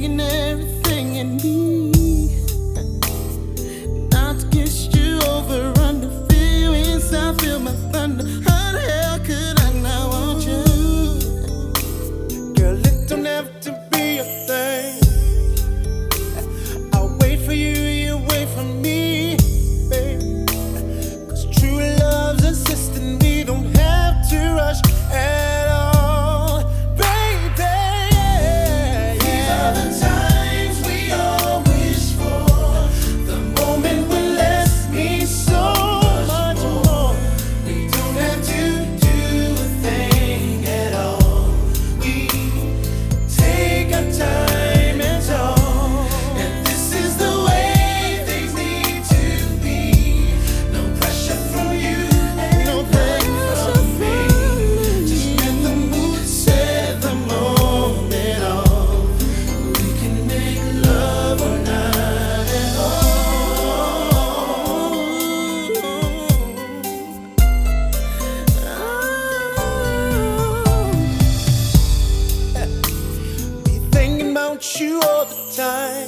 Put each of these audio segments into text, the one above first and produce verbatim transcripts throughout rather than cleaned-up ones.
taking everything in me. Not to kiss you over under, feel inside, feel my thunder. How the hell could I not want you? Girl, it don't have to be a thing. I'll wait for you, you wait for me, baby. Cause true love's insistent, we don't have to rush at all, baby. These are the times we all wish for, the moment will last me so much more. We don't have to do a thing at all. We take our time and talk, and this is the way things need to be. No pressure from you, no pressure from me. Just let the mood set the moment off. We can make love or not at all. Be thinking about you all the time,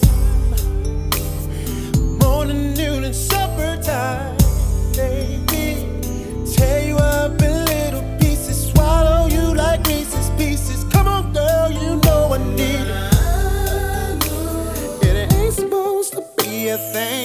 morning, noon, and supper time, baby. Tear you up in little pieces, swallow you like Reese's Pieces. Come on, girl, you know I need it. It ain't supposed to be a thing.